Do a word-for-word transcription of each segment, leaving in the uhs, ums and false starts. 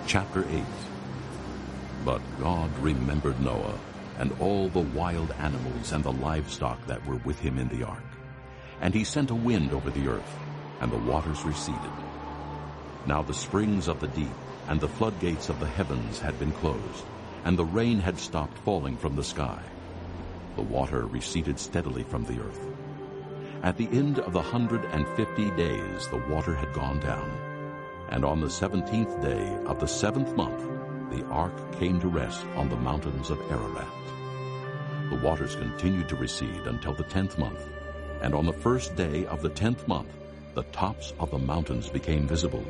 Chapter eight. But God remembered Noah and all the wild animals and the livestock that were with him in the ark. And he sent a wind over the earth, and the waters receded. Now the springs of the deep and the floodgates of the heavens had been closed, and the rain had stopped falling from the sky. The water receded steadily from the earth. At the end of the hundred and fifty days the water had gone down, and on the seventeenth day of the seventh month the ark came to rest on the mountains of Ararat. The waters continued to recede until the tenth month, and on the first day of the tenth month the tops of the mountains became visible.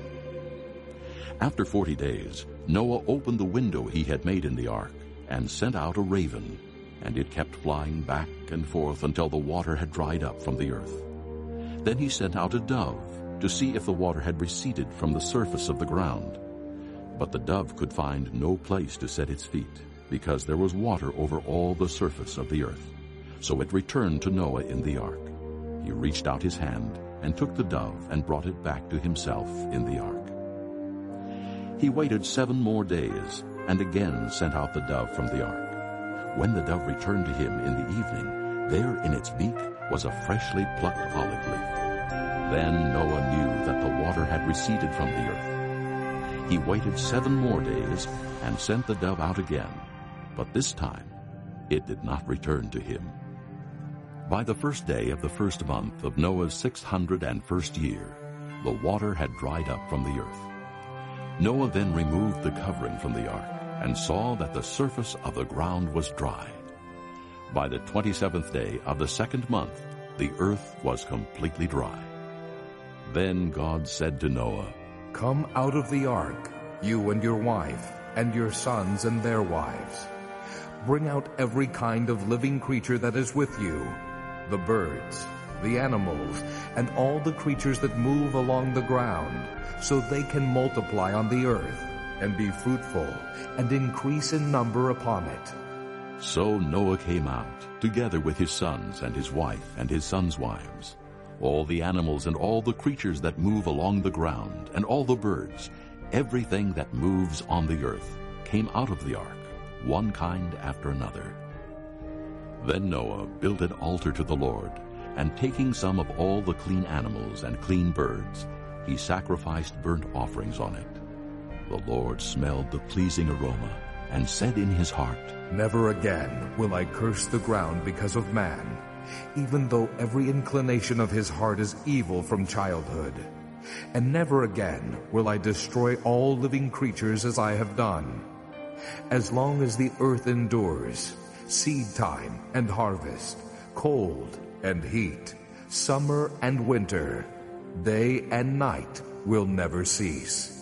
After forty days Noah opened the window he had made in the ark and sent out a raven, and it kept flying back and forth until the water had dried up from the earth. Then he sent out a dove to see if the water had receded from the surface of the ground. But the dove could find no place to set its feet, because there was water over all the surface of the earth. So it returned to Noah in the ark. He reached out his hand and took the dove and brought it back to himself in the ark. He waited seven more days and again sent out the dove from the ark. When the dove returned to him in the evening, there in its beak was a freshly plucked olive leaf. Then Noah knew that the water had receded from the earth. He waited seven more days and sent the dove out again, but this time it did not return to him. By the first day of the first month of Noah's six hundred and first year, the water had dried up from the earth. Noah then removed the covering from the ark and saw that the surface of the ground was dry. By the twenty-seventh day of the second month, the earth was completely dry. Then God said to Noah, "Come out of the ark, you and your wife, and your sons and their wives. Bring out every kind of living creature that is with you, the birds, the animals, and all the creatures that move along the ground, so they can multiply on the earth, and be fruitful, and increase in number upon it." So Noah came out, together with his sons and his wife and his sons' wives. All the animals and all the creatures that move along the ground, and all the birds, everything that moves on the earth, came out of the ark, one kind after another. Then Noah built an altar to the Lord, and taking some of all the clean animals and clean birds, he sacrificed burnt offerings on it. The Lord smelled the pleasing aroma, and said in his heart, "Never again will I curse the ground because of man, even though every inclination of his heart is evil from childhood. And never again will I destroy all living creatures as I have done. As long as the earth endures, seed time and harvest, cold and heat, summer and winter, day and night will never cease.